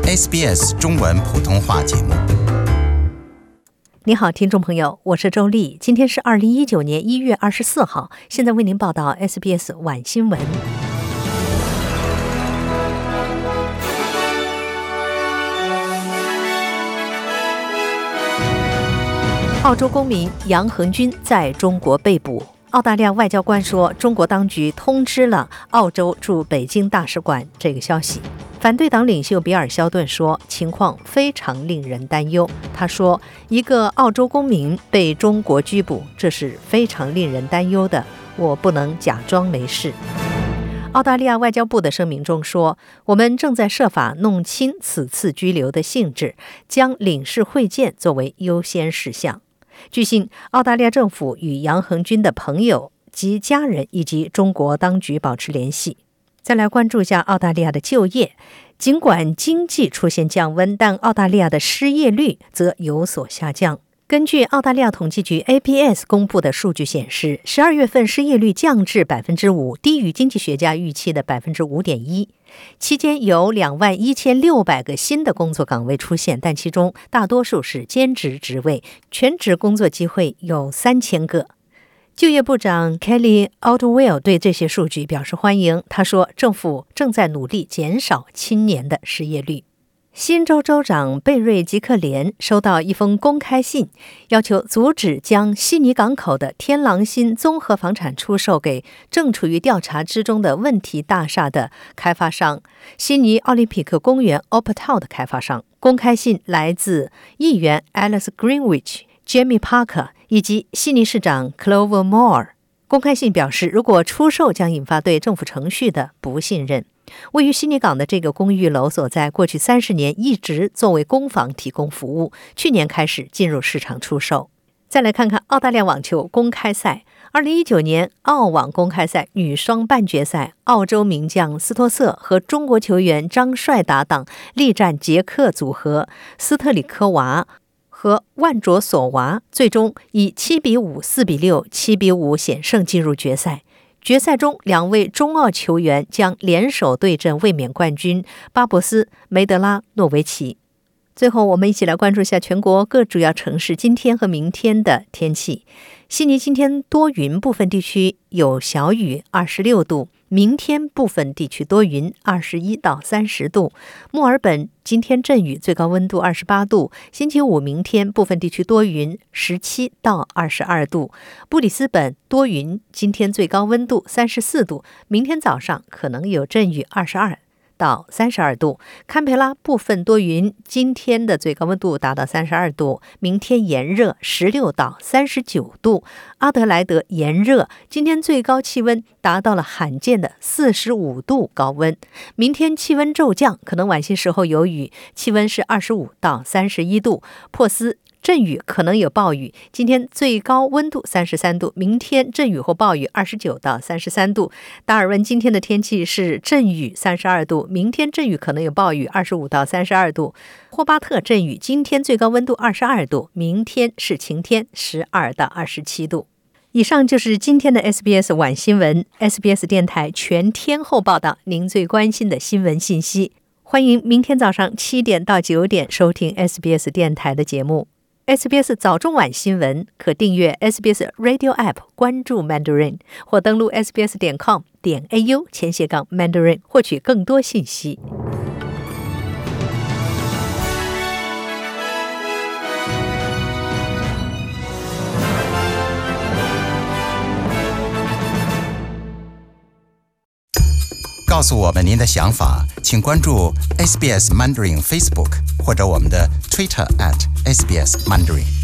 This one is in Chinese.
SBS 中文普通话节目。 你好，听众朋友，我是周丽，今天是2019年1月24号，现在为您报道 SBS 晚新闻。澳洲公民杨恒军在中国被捕。澳大利亚外交官说，中国当局通知了澳洲驻北京大使馆这个消息。反对党领袖比尔·肖顿说，情况非常令人担忧。他说，一个澳洲公民被中国拘捕，这是非常令人担忧的，我不能假装没事。澳大利亚外交部的声明中说，我们正在设法弄清此次拘留的性质，将领事会见作为优先事项。据悉，澳大利亚政府与杨恒军的朋友及家人以及中国当局保持联系。再来关注一下澳大利亚的就业。尽管经济出现降温，但澳大利亚的失业率则有所下降。根据澳大利亚统计局 ABS 公布的数据显示，12月份失业率降至 5%， 低于经济学家预期的 5.1%。期间有21600个新的工作岗位出现，但其中大多数是兼职职位，全职工作机会有3000个。就业部长 Kelly Oldwell 对这些数据表示欢迎。他说，政府正在努力减少青年的失业率。新州州长贝瑞吉克连收到一封公开信，要求阻止将悉尼港口的天狼星综合房产出售给正处于调查之中的问题大厦的开发商悉尼奥林匹克公园 Optau 的开发商。公开信来自议员 Alice Greenwich、Jamie Parker 以及悉尼市长 Clover Moore。 公开信表示，如果出售将引发对政府程序的不信任。位于悉尼港的这个公寓楼所在过去30年一直作为公房提供服务，去年开始进入市场出售。再来看看澳大利亚网球公开赛。2019年澳网公开赛女双半决赛，澳洲名将斯托瑟和中国球员张帅搭档力战捷克组合斯特里科娃和万卓索娃，最终以7-5、4-6、7-5险胜进入决赛。决赛中，两位中澳球员将联手对阵卫冕冠军巴博斯梅德拉诺维奇。最后，我们一起来关注一下全国各主要城市今天和明天的天气。悉尼今天多云，部分地区有小雨，26度。明天部分地区多云，21到30度。墨尔本今天阵雨，最高温度28度。星期五明天部分地区多云，17到22度。布里斯本多云，今天最高温度34度，明天早上可能有阵雨，22到32度。堪培拉部分多云，今天的最高温度达到32度，明天炎热，16到39度。阿德莱德炎热，今天最高气温达到了罕见的45度高温。明天气温骤降，可能晚些时候有雨，气温是25到31度。珀斯阵雨可能有暴雨，今天最高温度33度，明天阵雨或暴雨29到33度。达尔文今天的天气是阵雨32度，明天阵雨可能有暴雨25到32度。霍巴特阵雨，今天最高温度22度，明天是晴天12到27度。以上就是今天的 SBS 晚新闻， SBS 电台全天候报道您最关心的新闻信息。欢迎明天早上7点到9点收听 SBS 电台的节目。SBS 早中晚新闻可订阅 SBS Radio App， 关注 Mandarin 或登录 sbs.com.au/Mandarin 获取更多信息。 告诉我们您的想法，请关注 SBS Mandarin Facebook 或者我们的 Twitter @SBS Mandarin。